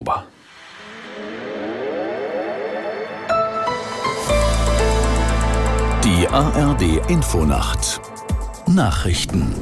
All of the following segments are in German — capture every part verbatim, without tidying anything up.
Die A R D-Infonacht Nachrichten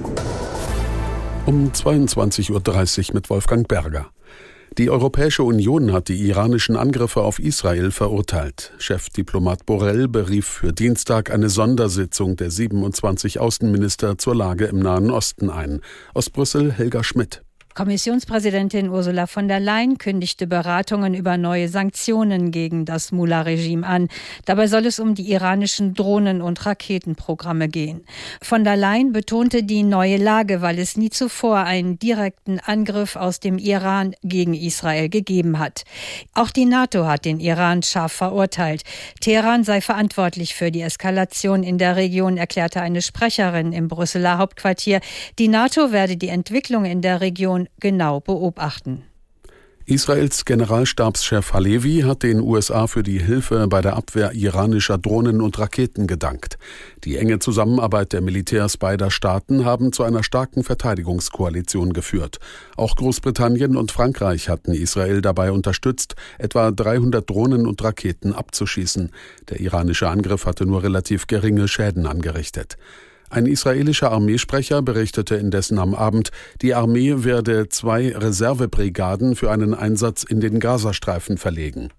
um zweiundzwanzig Uhr dreißig mit Wolfgang Berger. Die Europäische Union hat die iranischen Angriffe auf Israel verurteilt. Chefdiplomat Borrell berief für Dienstag eine Sondersitzung der siebenundzwanzig Außenminister zur Lage im Nahen Osten ein. Aus Brüssel Helga Schmidt. Kommissionspräsidentin Ursula von der Leyen kündigte Beratungen über neue Sanktionen gegen das Mullah-Regime an. Dabei soll es um die iranischen Drohnen- und Raketenprogramme gehen. Von der Leyen betonte die neue Lage, weil es nie zuvor einen direkten Angriff aus dem Iran gegen Israel gegeben hat. Auch die NATO hat den Iran scharf verurteilt. Teheran sei verantwortlich für die Eskalation in der Region, erklärte eine Sprecherin im Brüsseler Hauptquartier. Die NATO werde die Entwicklung in der Region genau beobachten. Israels Generalstabschef Halevi hat den U S A für die Hilfe bei der Abwehr iranischer Drohnen und Raketen gedankt. Die enge Zusammenarbeit der Militärs beider Staaten haben zu einer starken Verteidigungskoalition geführt. Auch Großbritannien und Frankreich hatten Israel dabei unterstützt, etwa dreihundert Drohnen und Raketen abzuschießen. Der iranische Angriff hatte nur relativ geringe Schäden angerichtet. Ein israelischer Armeesprecher berichtete indessen am Abend, die Armee werde zwei Reservebrigaden für einen Einsatz in den Gazastreifen verlegen.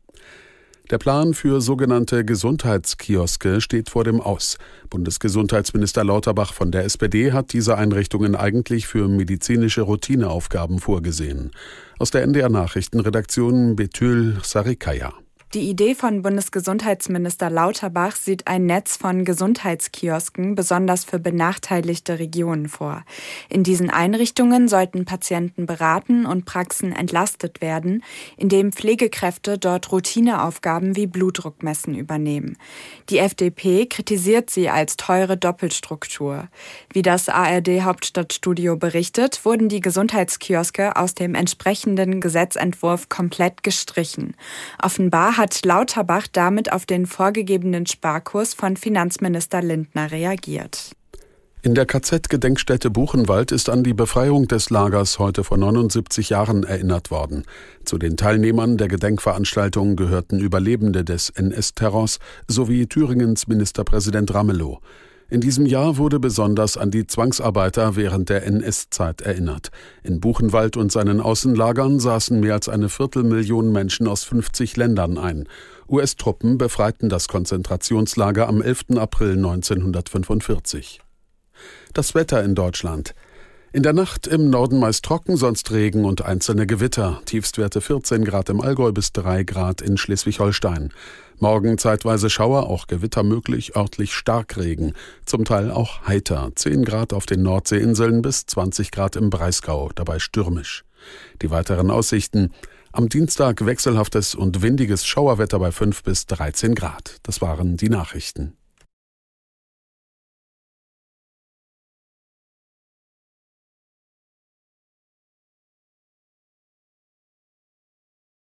Der Plan für sogenannte Gesundheitskioske steht vor dem Aus. Bundesgesundheitsminister Lauterbach von der S P D hat diese Einrichtungen eigentlich für medizinische Routineaufgaben vorgesehen. Aus der N D R-Nachrichtenredaktion Betül Sarikaya. Die Idee von Bundesgesundheitsminister Lauterbach sieht ein Netz von Gesundheitskiosken besonders für benachteiligte Regionen vor. In diesen Einrichtungen sollten Patienten beraten und Praxen entlastet werden, indem Pflegekräfte dort Routineaufgaben wie Blutdruckmessen übernehmen. Die F D P kritisiert sie als teure Doppelstruktur. Wie das A R D-Hauptstadtstudio berichtet, wurden die Gesundheitskioske aus dem entsprechenden Gesetzentwurf komplett gestrichen. Offenbar hat hat Lauterbach damit auf den vorgegebenen Sparkurs von Finanzminister Lindner reagiert. In der K Z-Gedenkstätte Buchenwald ist an die Befreiung des Lagers heute vor neunundsiebzig Jahren erinnert worden. Zu den Teilnehmern der Gedenkveranstaltung gehörten Überlebende des N S-Terrors sowie Thüringens Ministerpräsident Ramelow. In diesem Jahr wurde besonders an die Zwangsarbeiter während der N S-Zeit erinnert. In Buchenwald und seinen Außenlagern saßen mehr als eine Viertelmillion Menschen aus fünfzig Ländern ein. U S-Truppen befreiten das Konzentrationslager am elften April neunzehnhundertfünfundvierzig. Das Wetter in Deutschland. In der Nacht im Norden meist trocken, sonst Regen und einzelne Gewitter. Tiefstwerte vierzehn Grad im Allgäu bis drei Grad in Schleswig-Holstein. Morgen zeitweise Schauer, auch Gewitter möglich, örtlich Starkregen. Zum Teil auch heiter. zehn Grad auf den Nordseeinseln bis zwanzig Grad im Breisgau, dabei stürmisch. Die weiteren Aussichten. Am Dienstag wechselhaftes und windiges Schauerwetter bei fünf bis dreizehn Grad. Das waren die Nachrichten.